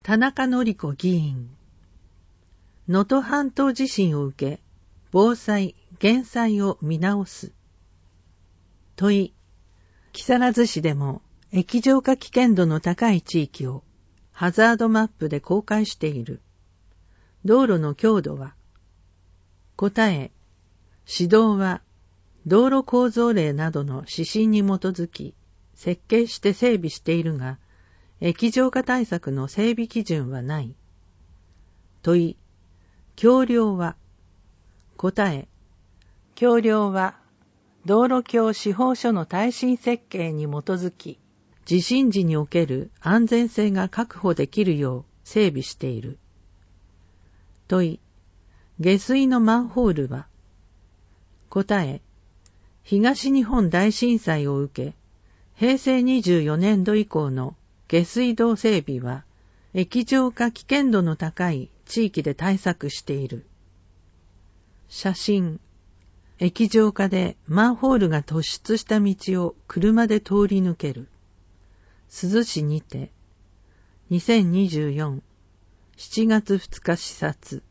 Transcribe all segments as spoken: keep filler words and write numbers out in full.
田中典子議員。能登半島地震を受け、防災・減災を見直す。問い。木更津市でも液状化危険度の高い地域をハザードマップで公開している。道路の強度は？答え。指導は道路構造例などの指針に基づき設計して整備しているが、液状化対策の整備基準はない。問い。橋梁は？答え。橋梁は道路橋司法書の耐震設計に基づき、地震時における安全性が確保できるよう整備している。問い。下水のマンホールは？答え。東日本大震災を受け、へいせいにじゅうよねんど以降の下水道整備は、液状化危険度の高い地域で対策している。写真。液状化でマンホールが突出した道を車で通り抜ける。珠洲市にて、にせんにじゅうよねんしちがつふつか視察。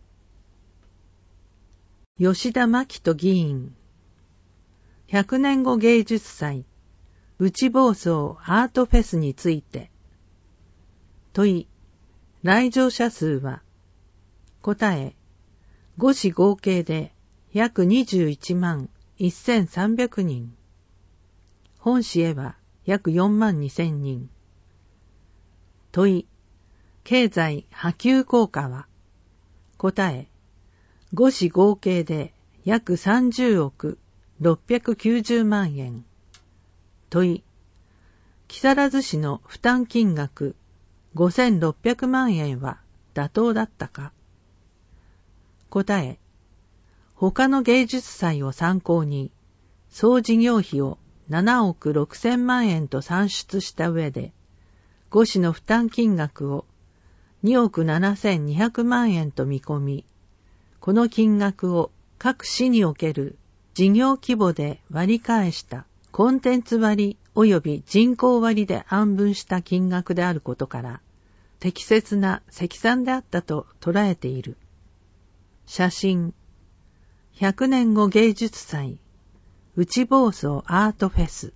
吉田真紀人議員。ひゃくねんご芸術祭、内房総アートフェスについて。問い。来場者数は？答え。ご市合計で約にじゅういちまんせんさんびゃくにん。本市へは約よんまんにせんにん。問い。経済波及効果は？答え。ご市合計で約さんじゅうおくろっぴゃくきゅうじゅうまんえん。問い。木更津市の負担金額ごせんろっぴゃくまんえんは妥当だったか？答え。他の芸術祭を参考に、総事業費をななおくろくせんまんえんと算出した上で、ご市の負担金額をにおくななせんにひゃくまんえんと見込み、この金額を各市における事業規模で割り返したコンテンツ割及び人口割で案分した金額であることから、適切な積算であったと捉えている。写真。ひゃくねんご芸術祭、内房総アートフェス。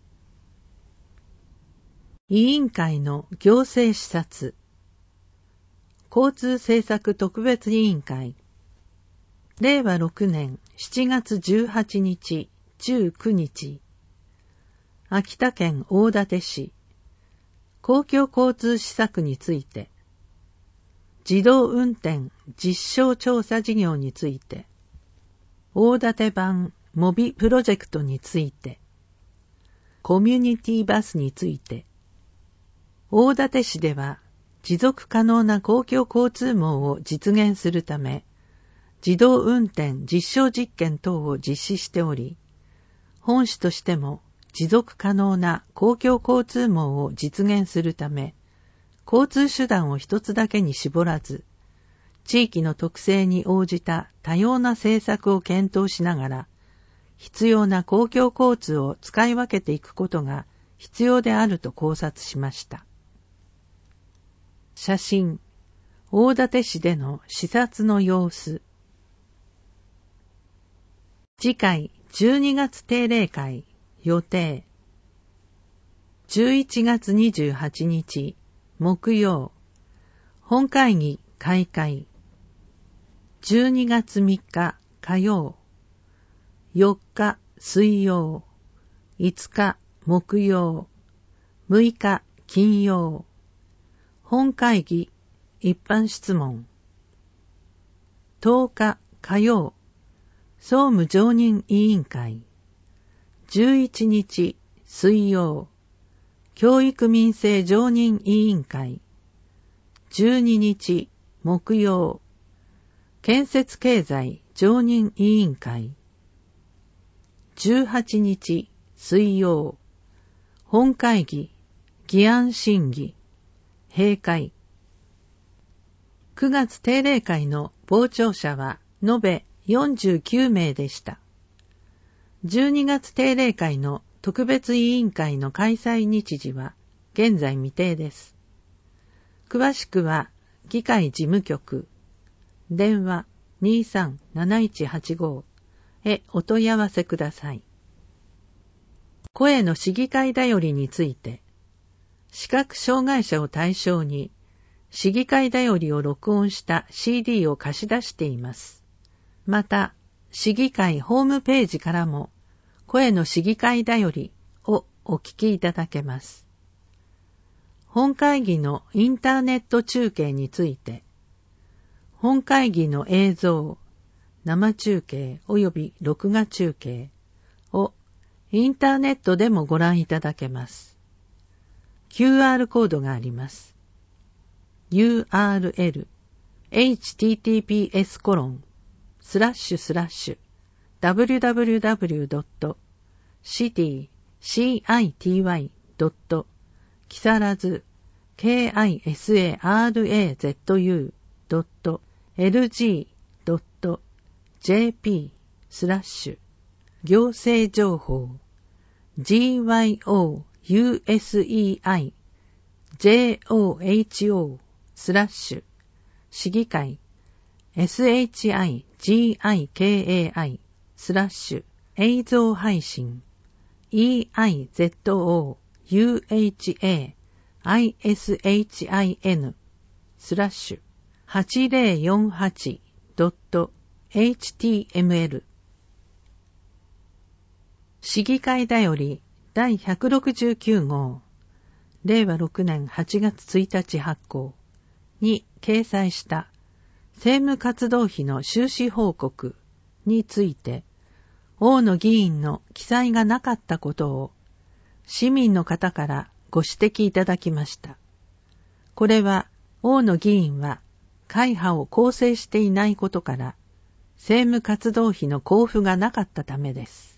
委員会の行政視察。交通政策特別委員会。れいわろくねんしちがつじゅうはちにち、じゅうくにち。秋田県大館市。公共交通施策について。自動運転実証調査事業について。大館版モビプロジェクトについて。コミュニティバスについて。大館市では持続可能な公共交通網を実現するため、自動運転実証実験等を実施しており、本市としても持続可能な公共交通網を実現するため、交通手段を一つだけに絞らず、地域の特性に応じた多様な政策を検討しながら、必要な公共交通を使い分けていくことが必要であると考察しました。写真。大館市での視察の様子。次回じゅうにがつ定例会予定。じゅういちがつにじゅうはちにち木曜、本会議開会。じゅうにがつみっか火曜、よっか水曜、いつか木曜、むいか金曜。本会議一般質問。とおか火曜、総務常任委員会。じゅういちにち水曜、教育民生常任委員会。じゅうににち木曜、建設経済常任委員会。じゅうはちにち水曜、本会議議案審議閉会。くがつ定例会の傍聴者は延べよんじゅうきゅうめいでした。じゅうにがつ定例会の特別委員会の開催日時は現在未定です。詳しくは議会事務局、電話 にさんなないちはちご へお問い合わせください。声の市議会だよりについて、視覚障害者を対象に市議会だよりを録音した シーディー を貸し出しています。また、市議会ホームページからも声の市議会だよりをお聞きいただけます。本会議のインターネット中継について、本会議の映像、生中継及び録画中継をインターネットでもご覧いただけます。キューアール コードがあります。ユーアールエル エイチティーティーピーエス コロンスラッシュスラッシュ ダブリュダブリュダブリュドットシティシーアイティーワイドット木更津 ケーアイエスエーアールエーゼットユードットエルジードットジェーピー スラッシュ行政情報 ジーワイオーユーエスイーアイジェーオーエイチオー スラッシュ市議会 エスエイチアイジーアイケーエーアイ スラッシュ映像配信 イーアイゼットオーユーエイチエーアイエスエイチアイエヌ スラッシュはちぜろよんはちドットエイチティーエムエル 市議会だよりだいひゃくろくじゅうきゅう号れいわろくねんはちがつついたち発行に掲載した政務活動費の収支報告について大野議員の記載がなかったことを市民の方からご指摘いただきました。これは大野議員は会派を構成していないことから政務活動費の交付がなかったためです。